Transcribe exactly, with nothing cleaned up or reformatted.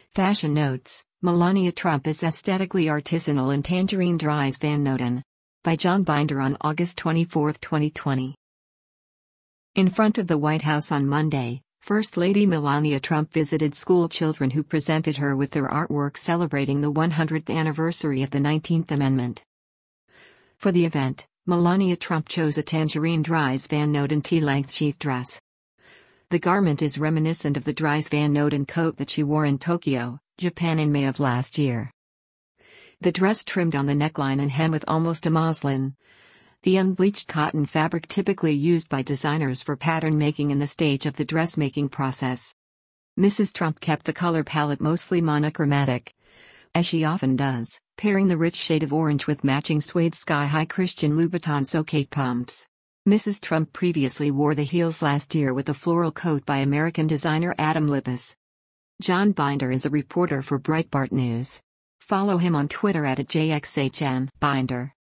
Fashion notes: Melania Trump is aesthetically artisanal in Tangerine Dries Van Noten. By John Binder on August twenty-fourth, twenty twenty. In front of the White House on Monday, First Lady Melania Trump visited school children who presented her with their artwork celebrating the one hundredth anniversary of the nineteenth Amendment. For the event, Melania Trump chose a Tangerine Dries Van Noten tea-length sheath dress. The garment is reminiscent of the Dries Van Noten coat that she wore in Tokyo, Japan in May of last year. The dress trimmed on the neckline and hem with almost a muslin, the unbleached cotton fabric typically used by designers for pattern making in the stage of the dressmaking process. Missus Trump kept the color palette mostly monochromatic, as she often does, pairing the rich shade of orange with matching suede sky-high Christian Louboutin Soquete pumps. Missus Trump previously wore the heels last year with a floral coat by American designer Adam Lippes. John Binder is a reporter for Breitbart News. Follow him on Twitter at J X H N Binder.